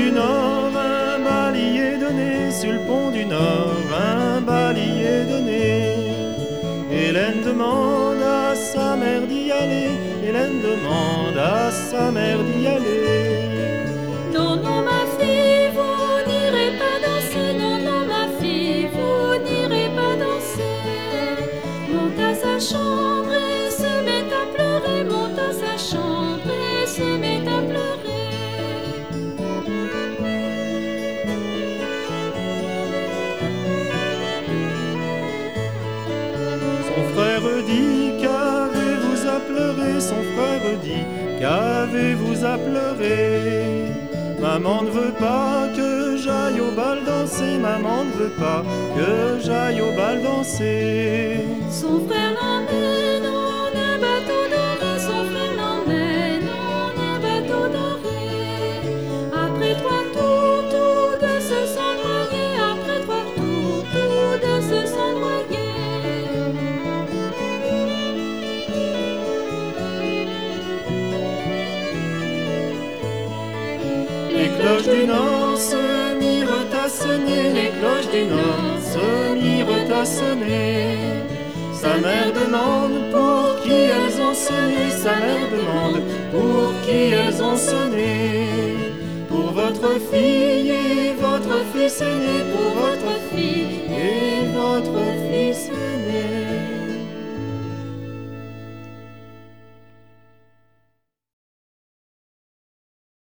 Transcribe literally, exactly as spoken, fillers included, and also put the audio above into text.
du Nord, un bal y est donné, sur le pont du Nord, un bal y est donné. Hélène demande à sa mère d'y aller, Hélène demande à sa mère d'y aller. Non, non, ma fille, vous n'irez pas danser, non, non, ma fille, vous n'irez pas danser. Monte à sa chambre et se met à pleurer, monte à sa chambre et se met à pleurer. Son frère dit, qu'avez-vous à pleurer? Son frère dit, qu'avez-vous à pleurer? Maman ne veut pas que j'aille au bal danser, maman ne veut pas que j'aille au bal danser. Son frère l'emmène en un bateau doré, son frère l'emmène en un bateau doré. Après trois tours, tous deux se sont noyés, après trois tours, tous deux se sont noyés. Les cloches du Nord se mirent à sonner, les cloches du Nord se mirent à sonner. Sa mère demande pour qui elles ont sonné, sa mère demande pour qui elles ont sonné. Pour votre fille et votre fils aîné, pour votre fille et votre fils aîné.